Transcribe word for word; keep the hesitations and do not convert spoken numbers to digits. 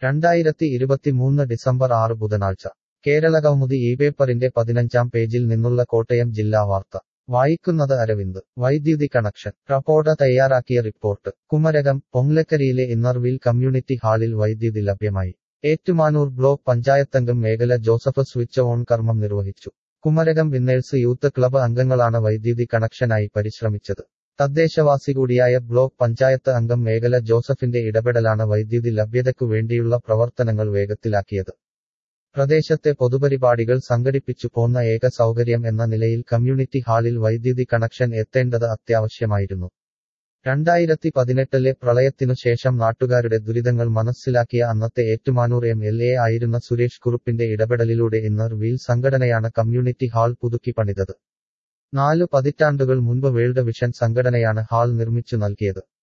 രണ്ടായിരത്തി ഇരുപത്തിമൂന്ന് ഡിസംബർ ആറ് ബുധനാഴ്ച കേരളകൗമുദി ഈ പേപ്പറിന്റെ പതിനഞ്ചാം പേജിൽ നിന്നുള്ള കോട്ടയം ജില്ലാ വാർത്ത വായിക്കുന്നത് അരവിന്ദ് വൈദ്യുതി കണക്ഷൻ റപ്പോർട്ട തയ്യാറാക്കിയ റിപ്പോർട്ട് കുമരകം പൊങ്ലക്കരിയിലെ ഇന്നർവീൽ കമ്മ്യൂണിറ്റി ഹാളിൽ വൈദ്യുതി ലഭ്യമായി ഏറ്റുമാനൂർ ബ്ലോക്ക് പഞ്ചായത്തംഗം മേഖല ജോസഫ് സ്വിച്ച് ഓൺ കർമ്മം നിർവഹിച്ചു കുമരകം വിന്നേഴ്സ് യൂത്ത് ക്ലബ് അംഗങ്ങളാണ് വൈദ്യുതി കണക്ഷനായി പരിശ്രമിച്ചത് തദ്ദേശവാസി കൂടിയായ ബ്ലോക്ക് പഞ്ചായത്ത് അംഗം മേഖല ജോസഫിന്റെ ഇടപെടലാണ് വൈദ്യുതി ലഭ്യതയ്ക്കു വേണ്ടിയുള്ള പ്രവർത്തനങ്ങൾ വേഗത്തിലാക്കിയത് പ്രദേശത്തെ പൊതുപരിപാടികൾ സംഘടിപ്പിച്ചു പോന്ന ഏക സൗകര്യം എന്ന നിലയിൽ കമ്മ്യൂണിറ്റി ഹാളിൽ വൈദ്യുതി കണക്ഷൻ എത്തേണ്ടത് അത്യാവശ്യമായിരുന്നു രണ്ടായിരത്തി പതിനെട്ടിലെ പ്രളയത്തിനു ശേഷം നാട്ടുകാരുടെ ദുരിതങ്ങൾ മനസ്സിലാക്കിയ അന്നത്തെ ഏറ്റുമാനൂർ എം എൽ എ ആയിരുന്ന സുരേഷ് കുറുപ്പിന്റെ ഇടപെടലിലൂടെ ഇന്നർ വീൽ സംഘടനയാണ് കമ്മ്യൂണിറ്റി ഹാൾ പുതുക്കി പണിതത് നാലു പതിറ്റാണ്ടുകൾ മുൻപ് വേൾഡ് വിഷൻ സംഘടനയാണ് ഹാൾ നിർമ്മിച്ചു നൽകിയത്